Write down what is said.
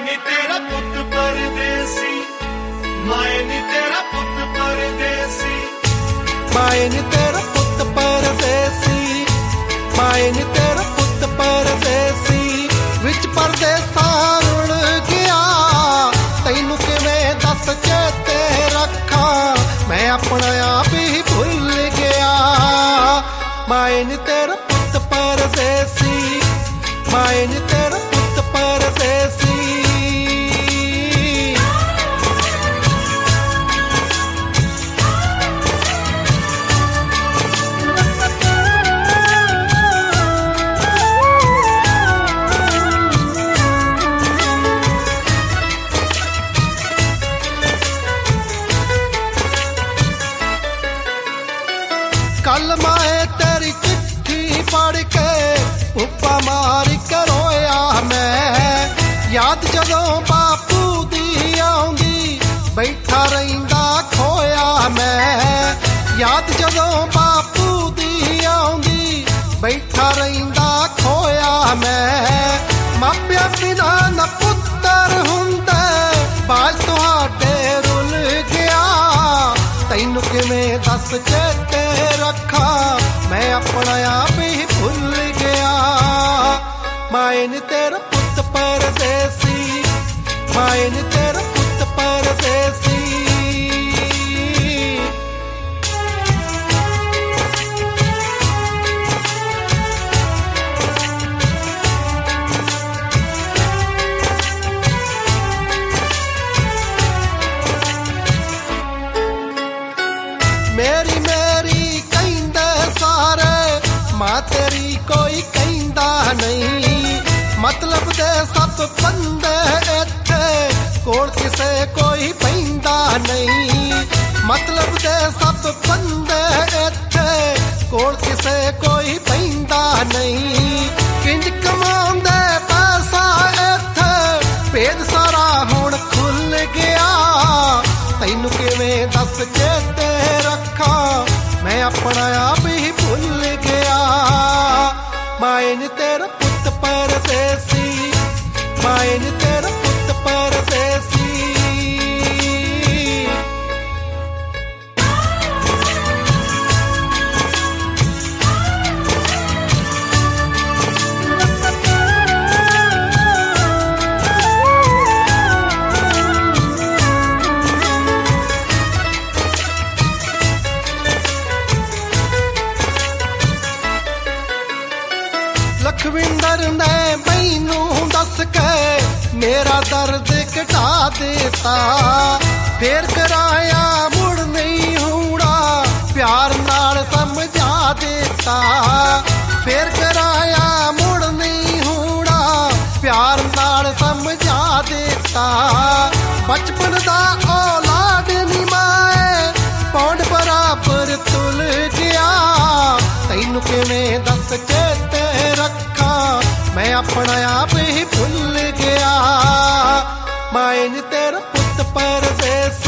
ਨੀ ਤੇਰਾ ਪੁੱਤ ਪਰਦੇਸੀ, ਮਾਏ ਨੀ ਤੇਰਾ ਪੁੱਤ ਪਰਦੇਸੀ, ਮਾਏ ਨੀ ਤੇਰਾ ਪੁੱਤ ਪਰਦੇਸੀ, ਮਾਏ ਨੀ ਤੇਰਾ ਪੁੱਤ ਪਰਦੇਸੀ। ਵਿੱਚ ਪਰਦੇਸਾਂ ਰੁਲ ਗਿਆ, ਤੈਨੂੰ ਕਿਵੇਂ ਦੱਸ ਚੇਤੇ ਰੱਖਾਂ, ਮੈਂ ਆਪਣਾ ਆਪ ਹੀ ਭੁੱਲ ਗਿਆ। ਮਾਏ ਨੀ ਤੇਰਾ ਪੁੱਤ ਪਰਦੇਸੀ, ਮਾਏ ਨੀ ਤੇਰਾ ਪੁੱਤ ਪਰਦੇਸੀ। ਕੱਲ ਮਾਏ ਤੇਰੀ ਚਿੱਠੀ ਪੜ੍ਹ ਕੇ ਉੱਪਾ ਮਾਰ ਕੇ ਰੋਇਆ ਮੈਂ, ਯਾਦ ਜਦੋਂ ਬਾਪੂ ਦੀ ਆਉਂਦੀ ਬੈਠਾ ਰਹਿੰਦਾ ਖੋਇਆ ਮੈਂ, ਯਾਦ ਜਦੋਂ ਬਾਪੂ ਦੀ ਆਉਂਦੀ ਬੈਠਾ ਰਹਿੰਦਾ ਖੋਇਆ ਮੈਂ। ਮਾਪਿਆਂ ਬਿਨਾ ਨਾ ਪੁੱਤਰ ਹੁੰਦਾ, ਬਾਲ ਤੁਹਾਡੇ ਰੁੱਲ ਗਿਆ, ਤੈਨੂੰ ਕਿਵੇਂ ਦੱਸ ਚੇਤੇ ਰੱਖਾਂ, ਮੈਂ ਆਪਣਾ ਆਪ ਹੀ ਭੁੱਲ ਗਿਆ। ਮਾਏ ਨੀ ਤੇਰਾ ਪੁੱਤ ਪਰਦੇਸੀ, ਮਾਏ ਨੀ ਤੇਰਾ ਪੁੱਤ ਪਰਦੇਸੀ। ਮੇਰੀ ਮੇਰੀ ਕਹਿੰਦੇ ਸਾਰੇ, ਮਾਂ ਤੇਰੀ ਕੋਈ ਕਹਿੰਦਾ ਨਹੀਂ, ਮਤਲਬ ਦੇ ਸਭ ਬੰਦੇ ਇੱਥੇ ਕੋਲ ਕਿਸੇ ਕੋਈ ਪੈਂਦਾ ਨਹੀਂ, ਮਤਲਬ ਦੇ ਸਭ ਬੰਦੇ ਇੱਥੇ ਕੋਲ ਕਿਸੇ ਕੋਈ ਪੈਂਦਾ ਨਹੀਂ। ਕਿੰਜ ਕਮਾਉਂਦੇ ਪੈਸਾ ਇੱਥੇ, ਭੇਦ ਸਾਰਾ ਹੁਣ ਖੁੱਲ ਗਿਆ, ਤੈਨੂੰ ਕਿਵੇਂ ਦੱਸ ਚੇਤੇ ਰੱਖਾਂ, ਮੈਂ ਆਪਣਾ ਆਪ ਹੀ ਭੁੱਲ ਗਿਆ। ਮਾਏ ਨੀ ਤੇਰਾ ਪੁੱਤ ਪਰਦੇਸੀ, ਮਾਏ ਨੀ ਤੇਰਾ ਪੁੱਤ ਪਰਦੇਸੀ। ਲਖਵਿੰਦਰ ਨੇ ਮੈਨੂੰ ਦੱਸ ਕੇ ਮੇਰਾ ਦਰਦ ਘਟਾ ਦਿੱਤਾ, ਫੇਰ ਕਰਾਇਆ ਮੁੜ ਨਹੀਂ ਹੋਣਾ, ਪਿਆਰ ਨਾਲ ਸਮਝਾ ਦਿੱਤਾ, ਫੇਰ ਕਰਾਇਆ ਮੁੜ ਨਹੀਂ ਹੋਣਾ, ਪਿਆਰ ਨਾਲ ਸਮਝਾ ਦਿੱਤਾ। ਬਚਪਨ ਦਾ ਔਲਾਦ ਨੀ ਮਾਏ ਪੌਂਡ ਬਰਾਬਰ ਤੁਲ ਗਿਆ, ਤੈਨੂੰ ਕਿਵੇਂ ਦੱਸ ਚੇਤੇ ਰੱਖਾਂ, ਮੈਂ ਆਪਣਾ ਆਪ ਹੀ ਭੁੱਲ ਗਿਆ। ਮਾਏ ਨੀ ਤੇਰਾ ਪੁੱਤ ਪਰਦੇਸੀ,